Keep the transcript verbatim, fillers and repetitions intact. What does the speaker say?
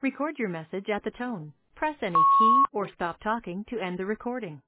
Record your message at the tone. Press any key or stop talking to end the recording.